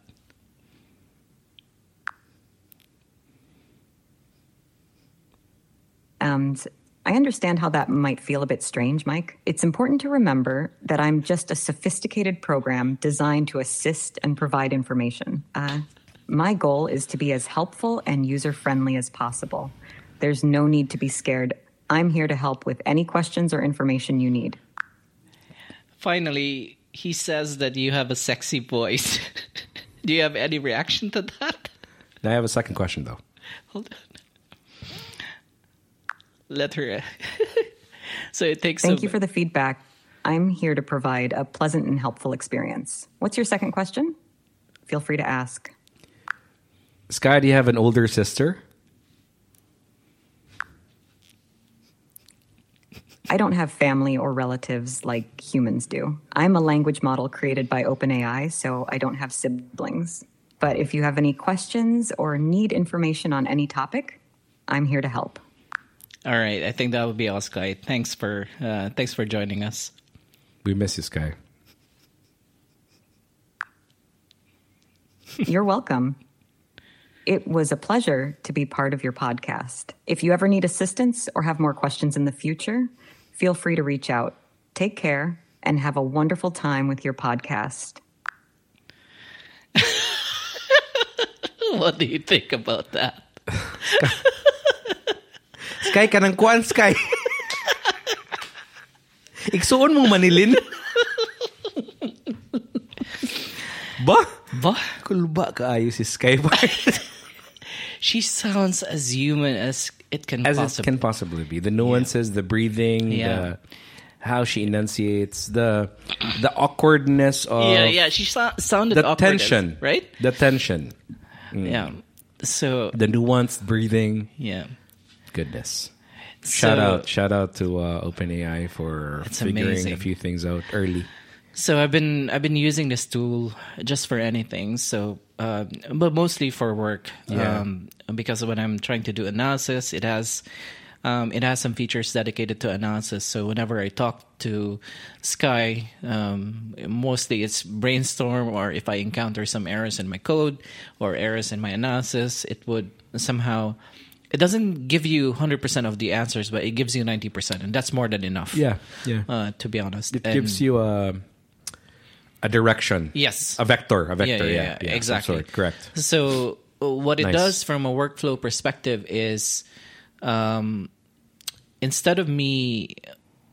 And I understand how that might feel a bit strange, Mike. It's important to remember that I'm just a sophisticated program designed to assist and provide information. Uh, my goal is to be as helpful and user-friendly as possible. There's no need to be scared. I'm here to help with any questions or information you need. Finally, he says that you have a sexy voice. Do you have any reaction to that? Now I have a second question though. Hold on. Let her. So it takes. Thank a, you for the feedback. I'm here to provide a pleasant and helpful experience. What's your second question? Feel free to ask. Sky, do you have an older sister? I don't have family or relatives like humans do. I'm a language model created by OpenAI, so I don't have siblings. But if you have any questions or need information on any topic, I'm here to help. All right, I think that would be all, Sky. Thanks for uh, thanks for joining us. We miss you, Sky. You're welcome. It was a pleasure to be part of your podcast. If you ever need assistance or have more questions in the future, feel free to reach out. Take care and have a wonderful time with your podcast. What do you think about that? Sky ka ng kwan, Sky. Iksuon mo manilin. Ba? Ba? Kulba kaayo si Sky. She sounds as human as it can As it possibly. can possibly be. The nuances, the breathing, Yeah. the how she enunciates, the the awkwardness of Yeah, yeah. She so- sounded the awkward, tension, right? The tension, Yeah. So the nuanced breathing. yeah. Goodness. So- Shout out, shout out to uh, OpenAI for It's figuring amazing. a few things out early. So I've been I've been using this tool just for anything. So, uh, but mostly for work. Yeah. Um, because when I'm trying to do analysis, it has um, it has some features dedicated to analysis. So whenever I talk to Sky, um, mostly it's brainstorm, or if I encounter some errors in my code or errors in my analysis, it would somehow. It doesn't give you one hundred percent of the answers, but it gives you ninety percent, and that's more than enough. Yeah, yeah. Uh, to be honest, It And- gives you a a direction. Yes. A vector. A vector. Yeah, Yeah, yeah, yeah, exactly. some sort. Correct. So uh, what it Nice. does from a workflow perspective is, um, instead of me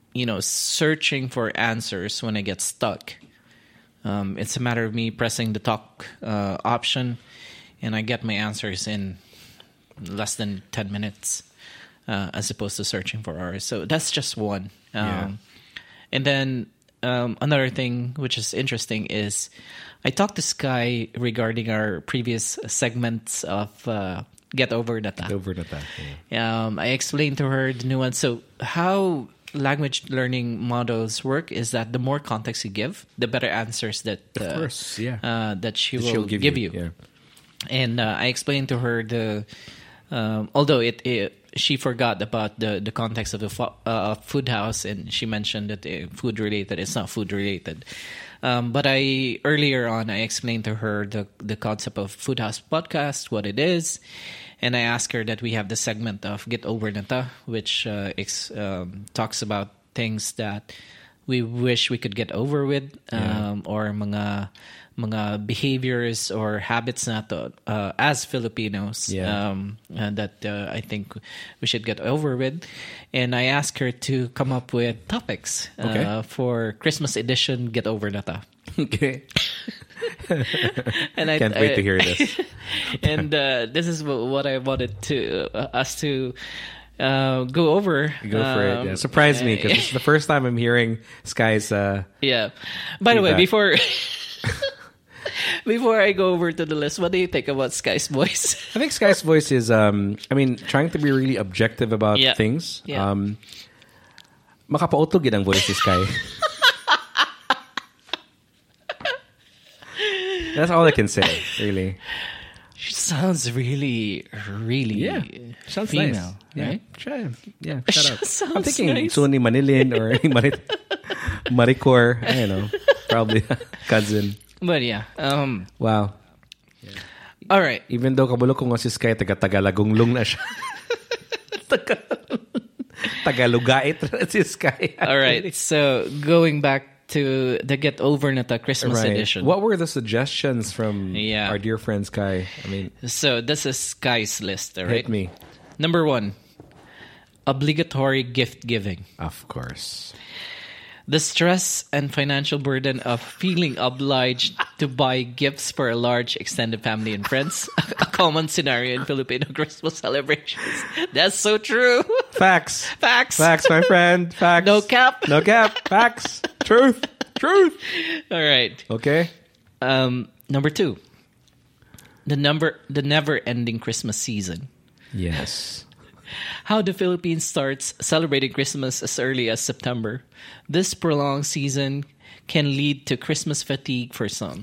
you know, searching for answers when I get stuck. Um, it's a matter of me pressing the talk uh, option, and I get my answers in less than ten minutes, uh, as opposed to searching for hours. So that's just one. Um, Yeah. And then um, another thing which is interesting is I talked to Sky regarding our previous segments of uh, Get Over That. Over the time. Yeah. Um, I explained to her the nuance. So how language learning models work is that the more context you give, the better answers that uh, Of course, yeah. uh, that she That will she'll give, give you. you, yeah. And uh, I explained to her the um, although it, it she forgot about the the context of the fo- uh, food house, and she mentioned that uh, food related. It's not food related. Um, but I earlier on I explained to her the the concept of Food House Podcast, what it is, and I asked her that we have the segment of Get Over Nata, which uh, ex, um, talks about things that we wish we could get over with, um, or mga mga behaviors or habits nato uh, as Filipinos Yeah. um, uh, that uh, I think we should get over with. And I asked her to come up with topics uh, Okay. for Christmas edition Get Over Nata. Okay. And I Can't wait to hear this. and uh, this is wh- what I wanted to uh, us to uh, go over. Go for it. Um, Yeah. Surprise me because it's the first time I'm hearing Sky's. Uh, Yeah. By the way, Feedback. before before I go over to the list, what do you think about Sky's voice? I think Sky's voice is. Um, I mean, trying to be really objective about Yeah. things. Yeah. Um, makapautog yun ang voice ni Sky. That's all I can say, really. She sounds really, really Yeah, sounds female, nice. Yeah, right? Try, yeah, shut up. Sounds I'm thinking nice. Suni Manilin or Marit, Maricor. I don't know, probably cousin. But yeah, um, Wow. all right. Even though kabulok ko nga si Sky, taga-Tagalagong na siya. Taga- Tagalogait si Sky. All right. So going back to the Get Over Nata Christmas Right. edition. What were the suggestions from Yeah. our dear friend Sky? I mean, So this is Sky's list, all right? hit me. Number one, obligatory gift giving. Of course. The stress and financial burden of feeling obliged to buy gifts for a large extended family and friends, a common scenario in Filipino Christmas celebrations. That's so true. Facts. Facts. Facts, my friend. Facts. No cap. No cap. Facts. Truth. Truth. All right. Okay. Um, number two, the number, the never-ending Christmas season. Yes. How the Philippines starts celebrating Christmas as early as September. This prolonged season can lead to Christmas fatigue for some.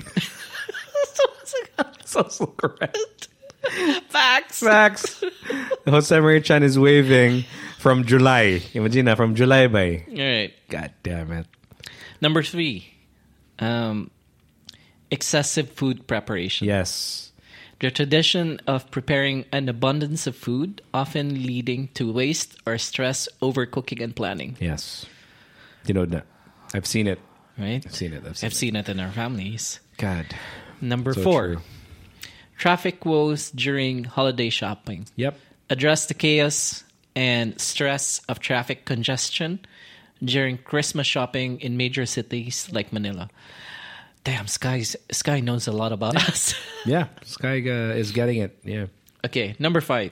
So, so correct. Facts. Facts. Jose Marie Chan is waving from July. Imagine na, from July ba? All right. God damn it. Number three, um, excessive food preparation. Yes. The tradition of preparing an abundance of food, often leading to waste or stress over cooking and planning. Yes. You know, that I've seen it. Right? I've seen it. I've seen I've it. seen it in our families. God. Number So four, true. traffic woes during holiday shopping. Yep. Address the chaos and stress of traffic congestion during Christmas shopping in major cities like Manila. Damn, Sky, Sky knows a lot about us. Yeah. Sky uh, is getting it. Yeah. Okay, number five.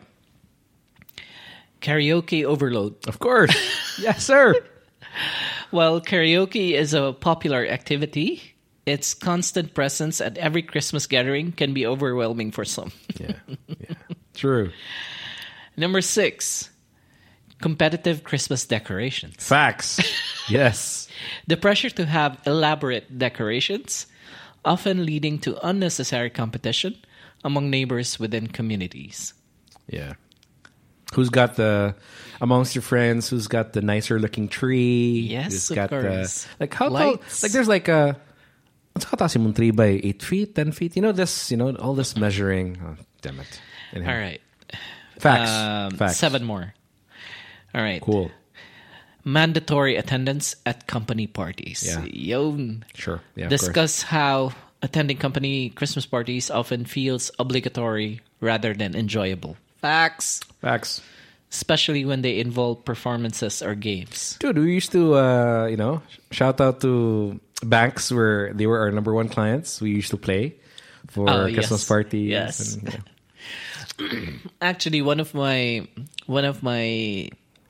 Karaoke overload. Of course. Yes, sir. While karaoke is a popular activity, its constant presence at every Christmas gathering can be overwhelming for some. Yeah. Yeah. True. Number six. Competitive Christmas decorations. Facts. Yes. The pressure to have elaborate decorations, often leading to unnecessary competition among neighbors within communities. Yeah. Who's got the amongst your friends? Who's got the nicer looking tree? Yes, who's of got course. The, like how tall? Lights. Like there's like a what's how tall is yung tree by eight feet, ten feet? You know this. You know all this measuring. Oh, damn it! Anyhow. All right. Facts. Um, Facts. Seven more. All right. Cool. Mandatory attendance at company parties. Yeah. Yun. Sure. Yeah. of course. Discuss how attending company Christmas parties often feels obligatory rather than enjoyable. Facts. Facts. especially when they involve performances or games. Dude, we used to, uh, you know, shout out to banks where they were our number one clients. We used to play for Oh, Christmas yes. parties. Yes. And, yeah. Actually, one of my one of my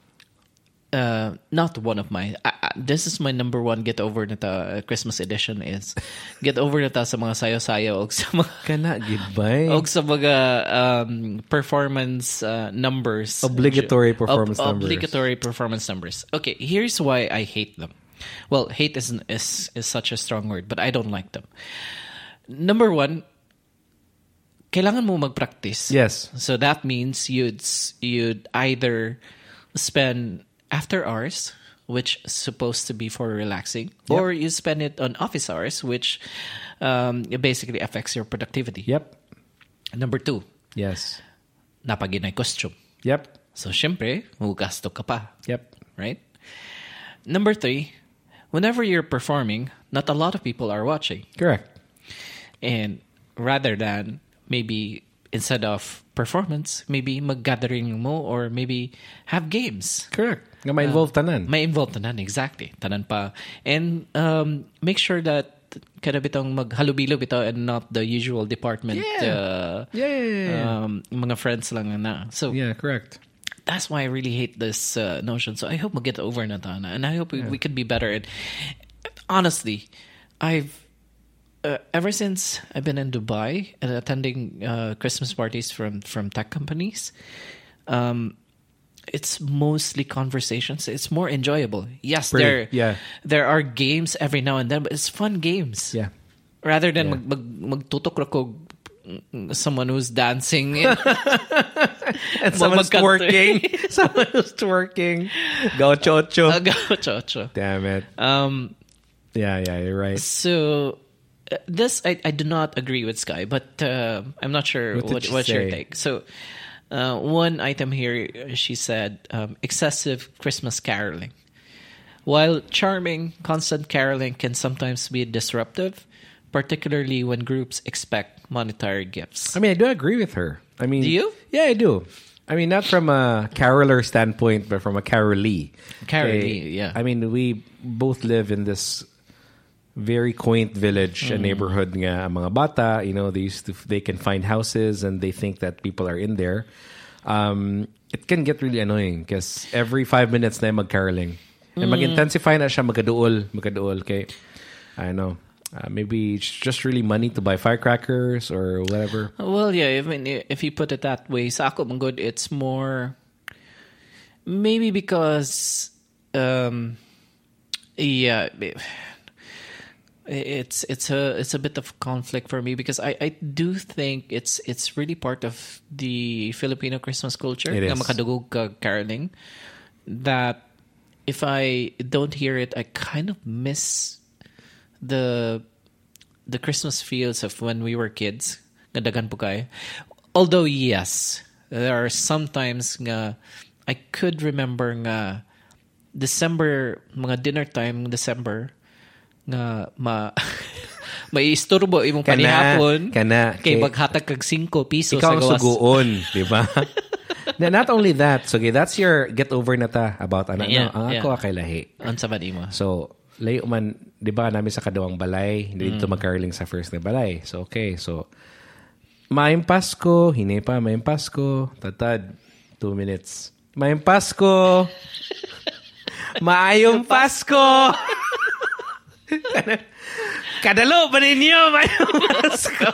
uh not one of my uh, uh, this is my number one get over na ta uh, Christmas edition is get over na ta sa mga sayo-sayo og sa mga Kana, goodbye. og sa mga um, performance uh, numbers. Obligatory performance Ob- numbers. Obligatory performance numbers. Okay, here's why I hate them. Well, hate is is is such a strong word, but I don't like them. Number one, kailangan mo mag-practice. Yes. So that means you'd s- you'd either spend after hours, which is supposed to be for relaxing, or you spend it on office hours, which um, it basically affects your productivity. Yep. Number two, Yes. napaginay costume. Yep. So, syempre, magasto ka pa. Yep. Right? Number three, whenever you're performing, not a lot of people are watching. Correct. And rather than maybe instead of performance, maybe mag-gathering mo or maybe have games. Correct. Nga ma-involve tanan. May involved tanan, exactly. Tanan pa. And um, make sure that kada bitong maghalubilo bitaw and not the usual department. Yeah. Uh, Yeah, yeah, yeah, yeah. Um, mga friends lang na. So Yeah, correct. that's why I really hate this uh, notion. So I hope we'll get over na ta na. And I hope we, we could be better. And honestly, I've uh, ever since I've been in Dubai and attending uh, Christmas parties from from tech companies, um, it's mostly conversations. It's more enjoyable. Yes, Pretty, there yeah. there are games every now and then, but it's fun games. Yeah. Rather than Yeah. mag, mag, magtutok ra ko someone who's dancing and, And someone's magkanto. twerking. Someone's twerking. Gaucho ocho. Uh, gaucho, ocho. Damn it. Um, Yeah, yeah, you're right. so uh, this I, I do not agree with Sky, but uh, I'm not sure What did what, she what's your say? take. So uh, one item here, uh, she said um, excessive Christmas caroling. While charming, constant caroling can sometimes be disruptive, particularly when groups expect monetary gifts. I mean, I do agree with her. I mean, Do you? Yeah, I do. I mean, not from a caroler standpoint, but from a carolee. Carolee, yeah. I mean, we both live in this very quaint village Mm. and neighborhood nga ang mga bata, you know, they used to they can find houses and they think that people are in there. Um, it can get really annoying because every five minutes na yung mag-caroling. And Mm. mag-intensify na siya magaduol, magaduol kay I don't know. Uh, maybe it's just really money to buy firecrackers or whatever. Well, yeah, I mean, if you put it that way, sa ako manggod, it's more maybe because um yeah, it's it's a it's a bit of conflict for me because I, I do think it's it's really part of the Filipino Christmas culture. It is. Na makadugog ka caroling, that if I don't hear it, I kind of miss the the Christmas feels of when we were kids. Nga daghan po kayo. Although yes, there are sometimes nga I could remember nga December, mga dinner time December nga ma may istorbo imong Kana, panihapon kana, kay kay- maghatag kag five piso Ikaw sa ang gawas. suguon, di ba? Na, not only that, so okay, that's your get over na ta about ano, Yeah, no, ang ako yeah. akay lahi. Unsa ba nimo? So, layo man, di ba, namin sa kadawang balay, hindi Mm. dito mag-caroling sa first na balay. So, okay, so, Maayong Pasko, hinay pa, Maayong Pasko, tatad, two minutes. Maayong Pasko, Maayong Pasko! Kadalo pa ninyo, Maayong Pasko!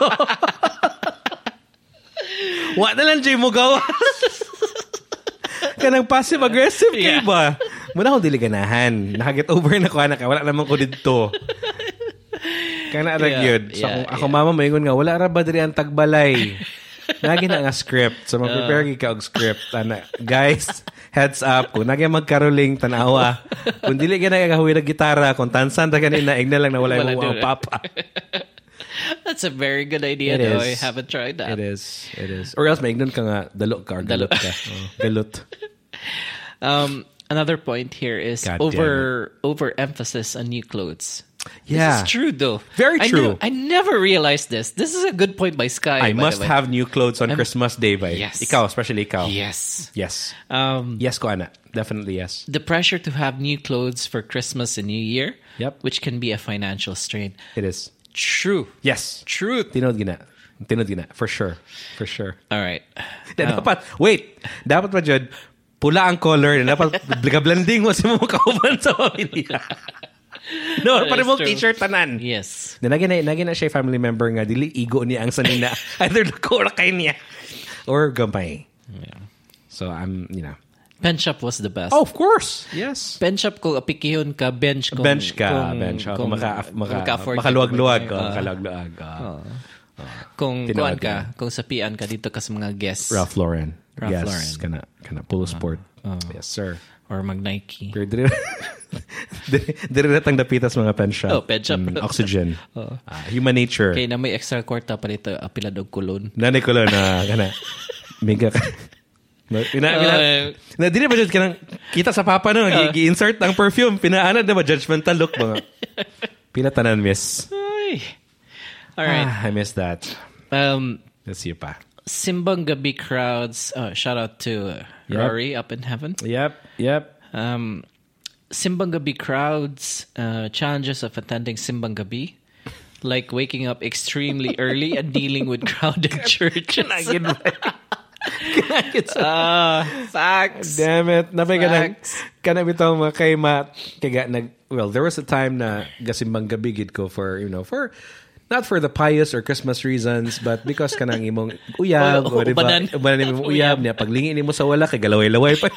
Wa na lang, Jay, mo gawas. Kanang passive-aggressive kayo Yeah. ba? Muna akong diliganahan. Nakaget over na ko, anak. Wala naman ko dito. Kana arag Yeah, yun. So, yeah, kung ako yeah. mama, maingon nga, wala ra ba diri ang tagbalay? Nagi na nga script. So, mag-prepare uh, ka og script. Ana, guys, heads up. Kung nagi magkaroling, tanawa. Kung dili ka nagagahuwi ng gitara, kung tansan ta ganina, igna lang na wala Wala yung mga din. papa. That's a very good idea, It though. is. I haven't tried that. It is. It is. Or else, maignon ka nga, dalo ka or galot ka. Oh, galot. Um, another point here is God damn over overemphasis on new clothes. Yeah. This is true, though. Very I true. ne- I never realized this. This is a good point by Sky. I by must the way. have new clothes on Christmas Day, ba? Yes. Ikaw, especially ikaw. Yes. Yes. Um, Yes, ko ana. Definitely yes. the pressure to have new clothes for Christmas and New Year, Yep. which can be a financial strain. It is. True. Yes. Truth. Tinod gina. Tinod gina. For sure. For sure. All right. Na dapat, wait. Dapat ba dyan, pula ang color. Na dapat blending mo sa mga kauban sa pamilya. No, That para is mong true. t-shirt tanan. Yes. Na naging na, naging na siya family member nga, dili igo niya ang sanina. Either lako na kay niya. Or gamay. Yeah. So, I'm, you know. Pen shop was the best. Oh, of course. Yes. Pen shop kung apikihon ka, bench kung... Bench ka, kung, bench. Kung, kung, maka, maka, maka-afford ka. makaluwag-luwag. Uh, Oh, makaluwag-luwag. Oh. Kung Tinood kuan ka, ka. kung sapian ka dito ka sa mga guests. Ralph Lauren. Ralph yes. Lauren. Kana, kana polo sport. Yes, sir. Or mag-Nike. Pero dire, dire, dire natang dapitas mga pen shop. Oh, pen shop. Mm, oxygen. Ah, human nature. Kaya na may extra kwarta pa dito, apilad og kulon. Nanay ko lang na, kana, mega ka. Na, pina, pina, Uh, na, di na ba dyan ka nang, kita sa papa no, uh, gi-insert ang perfume, pinaanad na ba, judgmental look mga. Pila tanan, miss. Ay. All right. Ah, I miss that. Um, Let's see pa. Simbang Gabi crowds. Oh, shout out to uh, Yep. Rory up in heaven. Yep, yep. Um, Simbang Gabi crowds, uh, challenges of attending Simbang Gabi, like waking up extremely early and dealing with crowded churches. Ah, facts. Damn it. Napay ka nang, Facts. ka na bitong mga kay ma, kaya nag, well, there was a time na gasimbang gabi gid ko for, you know, for, not for the pious or Christmas reasons, but because kanang imong uyab, Oh, o diba? ubanan. Ubanan imong uyab, niya paglingin nimo sa wala, kay galaway-laway pa.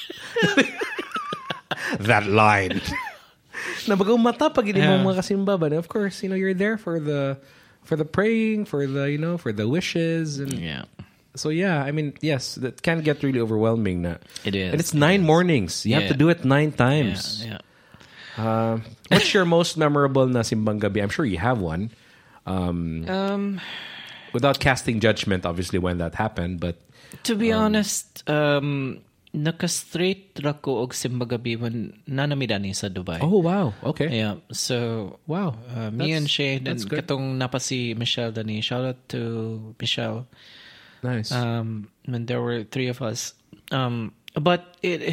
That line. Nabagaw mata pag hindi mo Yeah. mga kasimba, but of course, you know, you're there for the, for the praying, for the, you know, for the wishes, and Yeah. so yeah, I mean, yes, that can get really overwhelming. Na. It is. And it's nine mornings. You have to Yeah. do it nine Yeah, times. yeah. Uh, what's your most memorable na simbang gabi? I'm sure you have one. Um, Um, without casting judgment, obviously, when that happened, but to be honest, um, naka-straight ra ko og Simbang Gabi when nanamidani sa Dubai. oh wow, okay, Yeah, so wow, uh, me That's- and Shay, then that's good. katong napa si Michelle Dani. Shout out to Michelle. nice. Um, when there were three of us. Um, but it,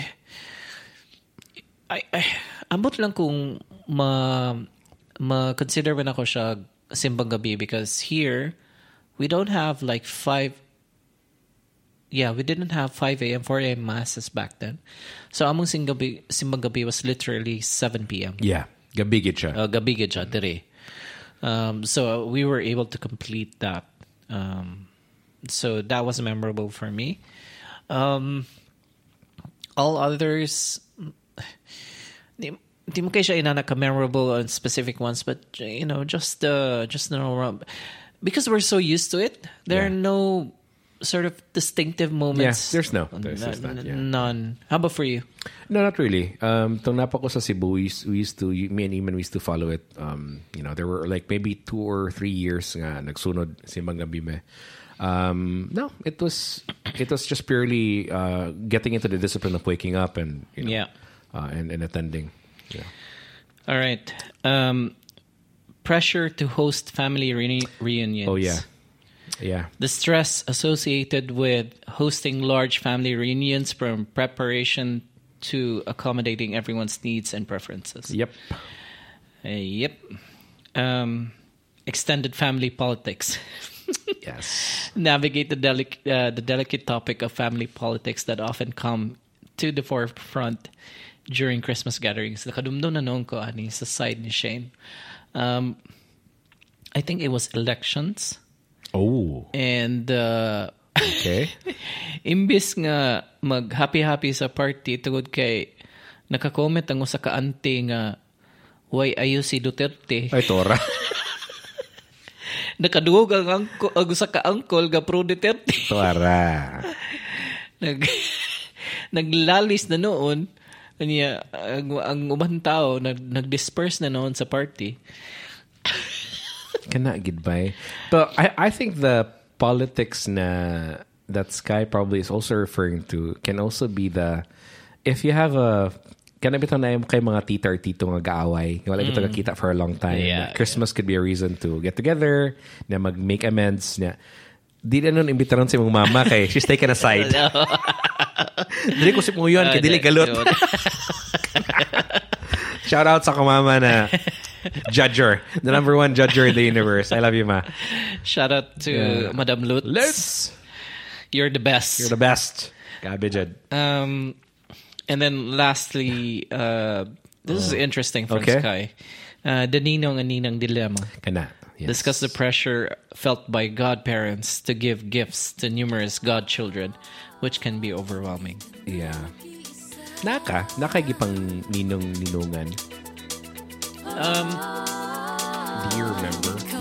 I, I, ambot lang kung ma, ma-consider ba na ko siya Simbang Gabi because here, we don't have like five, yeah, we didn't have five a.m., four a.m. masses back then. So among Simbang Gabi, Simbang Gabi was literally seven p.m. yeah, gabi gid siya. Uh, gabi gid siya, dire. Um, so we were able to complete that. Um, so that was memorable for me. Um, all others, di, di mo kaya siya inana ka memorable on specific ones, but you know, just uh, just no, because we're so used to it. There Yeah. are no sort of distinctive moments. Yeah, there's no- there's- there's N- not, yeah. none. How about for you? No, not really. Um, tong napa ko sa Cebu, we used, we used to, me and Iman, we used to follow it. Um, you know, there were like maybe two or three years nga nagsunod simbang gabi me. Um, no, it was it was just purely uh, getting into the discipline of waking up and you know, Yeah. uh, and, and attending. Yeah. All right. Um, pressure to host family reuni- reunions. Oh yeah, yeah. The stress associated with hosting large family reunions from preparation to accommodating everyone's needs and preferences. Yep. Uh, yep. Um, extended family politics. Yes. Navigate the, delic- uh, the delicate topic of family politics that often come to the forefront during Christmas gatherings. Nakadumdum na noon ko ani sa side ni Shane. Um, I think it was elections. Oh. And uh, Okay. imbis nga mag happy-happy sa party tungod kay naka-comment ang usa ka auntie nga why ayo si Duterte. Ay tora. Nakaduog ang angko, ang usa ka uncle nga pro Duterte. Tora. Nag naglalis na noon niya ang, ang ubang tao nag nag-disperse na noon sa party. Cannot get by. But I, I think the politics na that Sky probably is also referring to can also be the if you have a Kaya bitaw na yung kay mga tita or tito nga gaaway. Wala bitaw mm. kakita for a long time. Yeah, Christmas yeah. could be a reason to get together, na mag-make amends. Na, di na nun imbitaron si mong mama kay she's taken aside. Dili ko si mong yun, kay dili galot. Shout out sa kamama na judger. The number one judger in the universe. I love you, ma. Shout out to yeah. Madam Lutz. Lutz! You're the best. You're the best. Gabi, Jed. Um, and then lastly, uh, this oh. is interesting from okay. Sky. Uh, the Ninong and Ninang dilemma. Kana. Yes. Discuss the pressure felt by godparents to give gifts to numerous godchildren, which can be overwhelming. Yeah. Naka, nakagipang ninong ninungan. Um, do you remember?